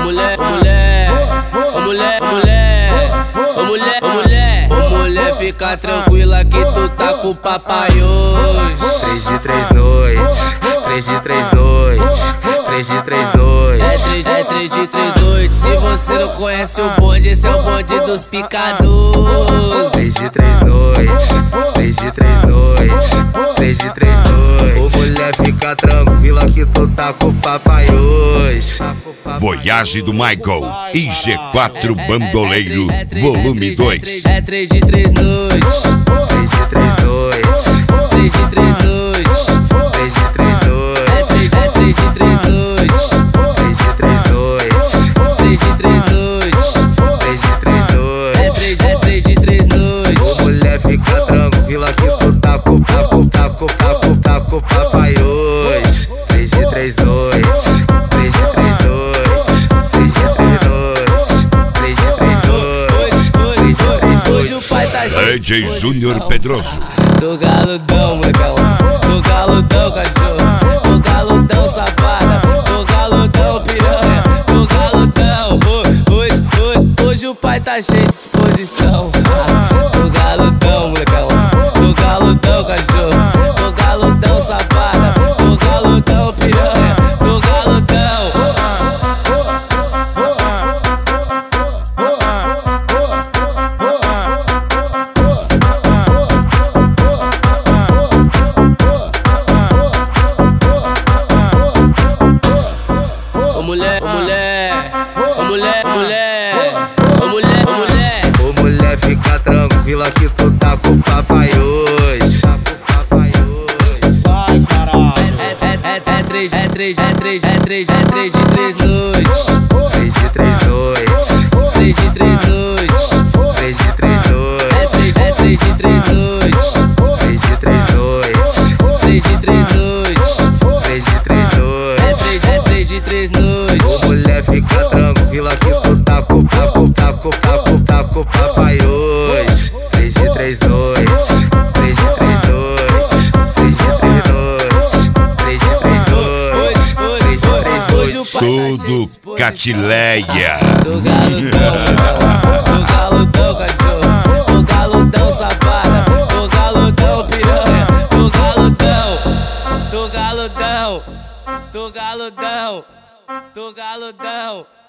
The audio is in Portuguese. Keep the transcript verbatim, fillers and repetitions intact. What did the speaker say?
mulher, ô mulher, ô mulher, ô mulher, ô mulher, ô mulher, ô mulher, fica tranquila que tu tá com o papai hoje. Três de três noites, três de três noites, três de três noites. É três, é três de três noites. Se você não conhece o bonde, esse é o bonde dos picadores. Três de três noites, três de três noites, três de três noites. Ô mulher, fica tranquila que tu tá com o papai hoje. Voyage do Michael e G quatro Bandoleiro, volume dois. É três de três noites, Três de três noites, três de três noites, três de três noites. é três, é três de três noites, Três de três noites, três de três noites, três de três noites. é três, é três de três noites. Ô mulher, fica tranquila que tu tá com, tá com, tá com, tá com, tá com o papai hoje. Três de três noites, três de três noites, três de três noites, três de três noites, três de três Hoje o noites. pai tá cheio de D J Júnior Pedroso. Tô galudão, molecão. Tô galudão, cachorro. Tô galudão, safada. Tô galudão, piranha. Tô galudão. Ho- Hoje, hoje, hoje o pai tá cheio de disposição. Tô galudão, molecão. Tô galudão, cachorro. Tô galudão, safada. Tô galudão, piranha. Tô galudão. Ô mulher, ô mulher, ô mulher, ô mulher, ô mulher, ô mulher. Ô mulher, fica tranquila que tu tá com o papai hoje. Tá com o papai hoje. Ai, caralho. É, é, é, é três, é três, é três, é três, é três de três noites. Três de três noites, Três de três noites. três de três noites. É três, é três de três noites. Três de três noites, Três de três noites. três de três É noites. três, é três de três noites. Ô mulher, fica tranquila que tu tá com, tá com, tá com, tá com, tá com o papai hoje. Três de três noites, três de três noites, três de três noites, três de três noites, três de três noites. Tudo Catileia. Tô galudão, tô galudão, cachorro. Tô galudão, safada. Tô galudão, piranha. Tô galudão, tô galudão, tô galudão, tô galudão.